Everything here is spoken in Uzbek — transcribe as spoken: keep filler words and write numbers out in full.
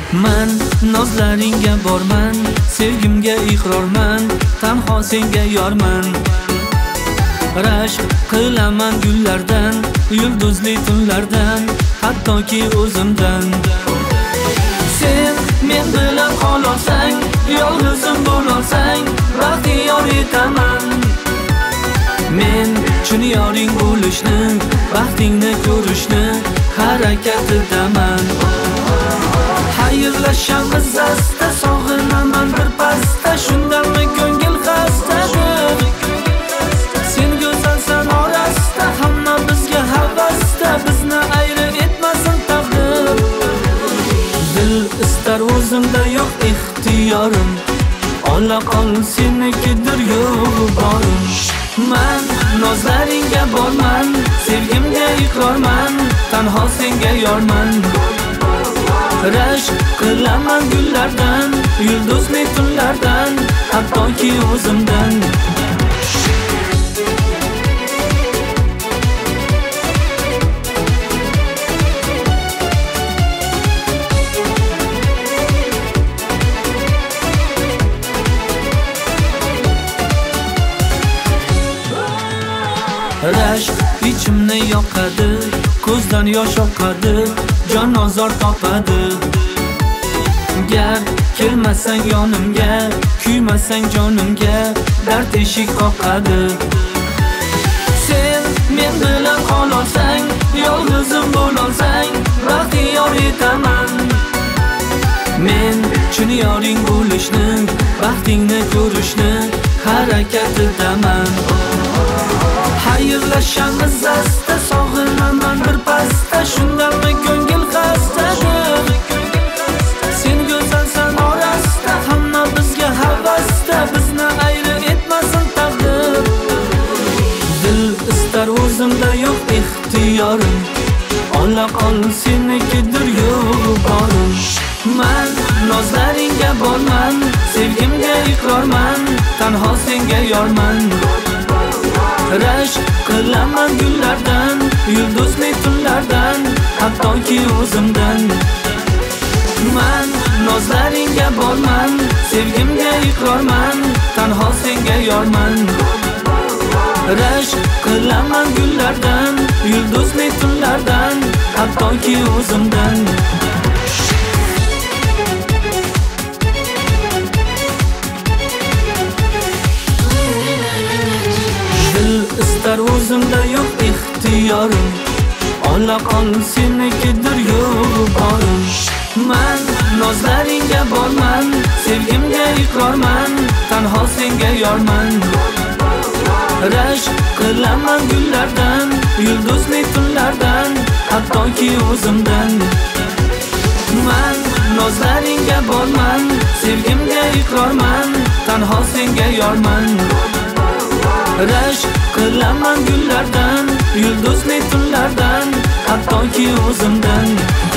Man nozlaringga borman, sevgimga iqrorman, tanho senga yorman. Rashk qilaman gullardan, yulduzli tunlardan, hattoki o'zimdan. Sen men bilan qolsang, yolg'izim bo'lsang, baxtiyor etaman. Men chin yoring bo'lishni, baxtingni ko'rishni harakatidaman. Xayrlashamiz asta, sog'inaman bir pasta, shundanmi ko'ngil xastadir. Sen go'zalsan orasida, hamma bizga havasda, bizni ayri etmasin taqdir. Dil istar o'zimda yo'q ixtiyorim, ola qol senikidir yo'q borim. Man nozlaringga borman, sevgimga iqrorman, tanho senga yorman. Rashk qilaman gullardan, yulduzli tunlardan, hattoki o'zimdan. Rashk ichimni yoqadi, ko'zdan yosh oqadi, jon ozor topadi. Gar kelmasang yonimga, kuymasang jonimga, dard eshik qoqadi. Sen men bilan qolsang, yolg'izim bo'lsang, baxtiyor etaman. Men chin yoring bo'lishni, baxtingni ko'rishni harakatidaman. Xayrlashamiz asta, sog'inaman bir pasta, shundanmi ko'ngil xastadir. Sen go'zalsan orasida, hamma bizga havasda, bizni ayri etmasin taqdir. Dil istar o'zimda yo'q ixtiyorim, ola qol senikidir yo'q borim. Man nozlaringga borman, sevgimga iqrorman, tanho senga yorman. Rashk qilaman gullardan, yulduzli tunlardan, hattoki o'zimdan. Man nozlaringga borman, sevgimga iqrorman, tanho senga yorman. Rashk qilaman gullardan, yulduzli tunlardan, hattoki o'zimdan. Istar o'zimda yo'q ixtiyorim, ola qol senikidir yo'q borim. Man nozlaringga borman, sevgimga iqrorman, tanho senga yorman. Rashk qilaman gullardan, yulduzli tunlardan, hattoki o'zimdan. Man nozlaringga borman, sevgimga iqrorman, tanho senga yorman. Rashk qilaman gullardan, yulduzli tunlardan, hattoki o'zimdan.